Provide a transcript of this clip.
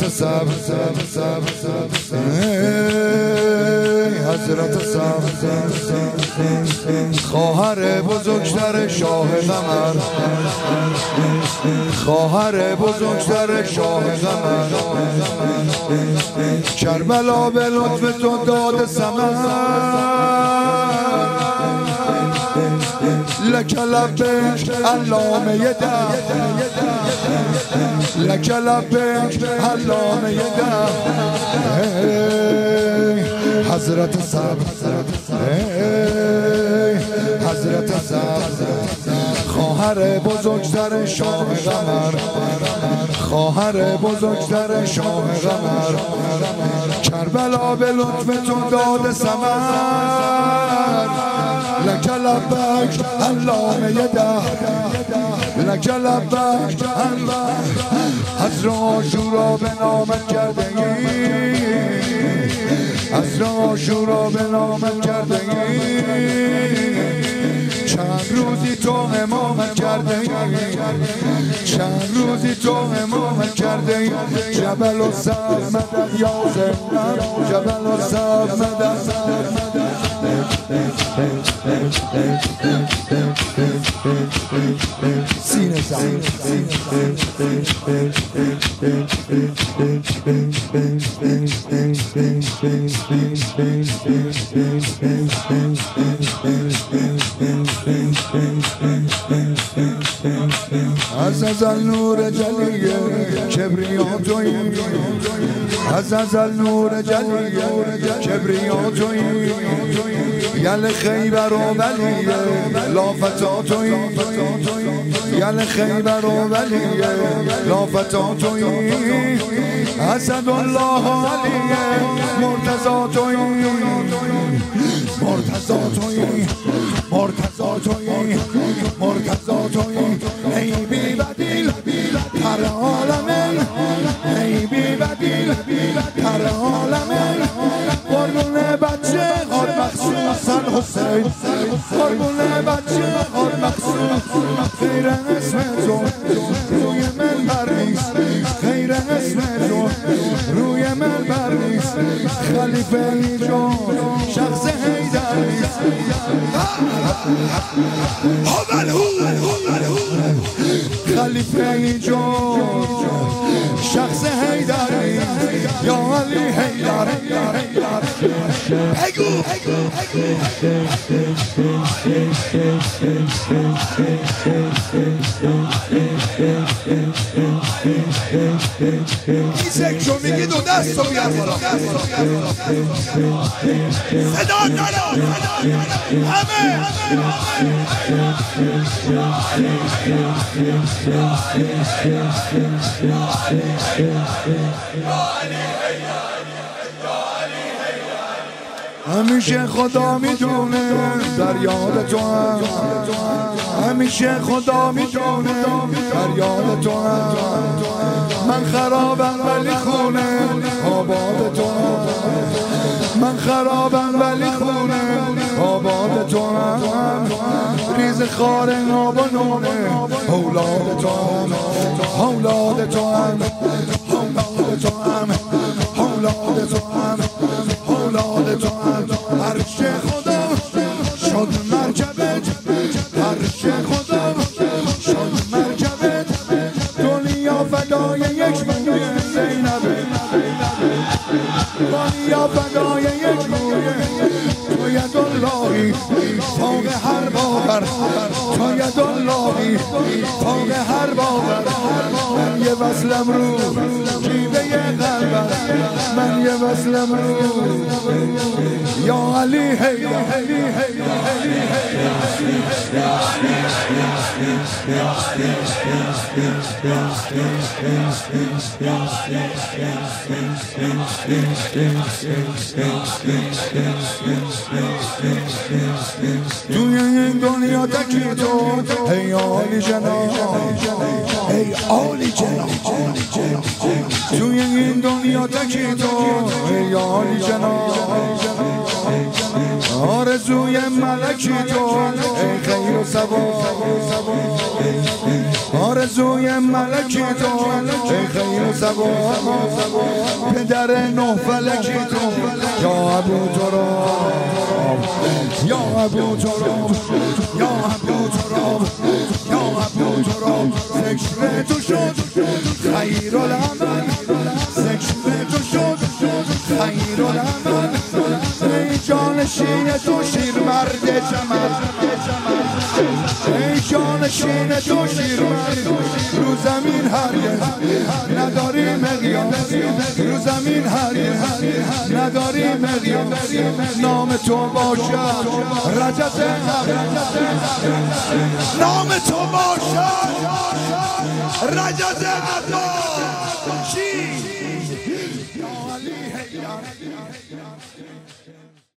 صبر حضرت صبر خواهر بزرگتر شاه قمر خواهر بزرگتر شاه قمر کربلا به لطف تو داد ثمر لک لبیک علامه در لک لبیک علامه در حضرت صبر حضرت صبر خواهر بزرگتر شاه قمر خواهر بزرگتر شاه قمر کربلا به لطف تو داد ثمر لک لبیک علامه در لک لبیک از عاشورا به نامت کرده ای از عاشورا به نامت کرده ای چند روزی تو امامت کرده ای چند روزی تو امامت کرده ای جبل و سر مدد یا زنم جبل و سر مدد سینه زن از نور جلیه کبریاتوی از نور جلیه کبریاتوی یل خیبر و ولیه لافتاتوی یل خیبر و ولیه لافتاتوی اسد الله علیه مرتضاتوی مرتضاتوی مرتضاتوی مرتضاتوی ای بی بدیل هر عالمین ای بی بدیل هر عالمین قربون بچه خود مخصوص حسین قربون بچه خود مخصوص خیر اسم تو روی منبر نیست خیر اسم تو روی منبر نیست خلیفه ایجاد شخص حیدر نیست خلیفه ایجاد شخص حیدر نیست یا علی حیدر بگو ایزک شو میگی دو دست رو بیار بالا صدا دارم همه همیشه خدا میدونه در یاد تو هم همیشه خدا میدونه در یاد تو هم من خرابم ولی خونه آباد تو هم من خرابم ولی خونه آباد تو هم ریز خار آب و نونه اولاد تو هم اولاد تو هم اولاد تو هم اولاد تو هم اولاد تو هم عرش خدا شد مرکبت عرش خدا شد مرکبت دنیا فدای یک موی زینبه دنیا فدای یک موی تو ید اللهی فوق هر باور تو ید اللهی فوق هر باور من یه وصلم رو جیبه قلبم من یه وصلم رو یا علی حیدر توی این دنیا تکی تو ای عالی جناب ای عالی جناب توی این دنیا تکی تو ای عالی جناب آرزوی ملکی تو ای خیر و ثواب آرزوی ملکی تو ای خیر سبا پدر نه فلکی تو یا ابو تراب یا ابو تراب یا ابو تراب یا ابو تراب ذکر تو شد خیر العمل ذکر تو شد خیر العمل ای جانشین تو شیر مرد جمل ای جانشین تو شیر مرد رو زمین هرگز نداری مقیاس رو زمین هرگز نداری مقیاس نام تو باشد رجت نام تو باشد رجت عباس چی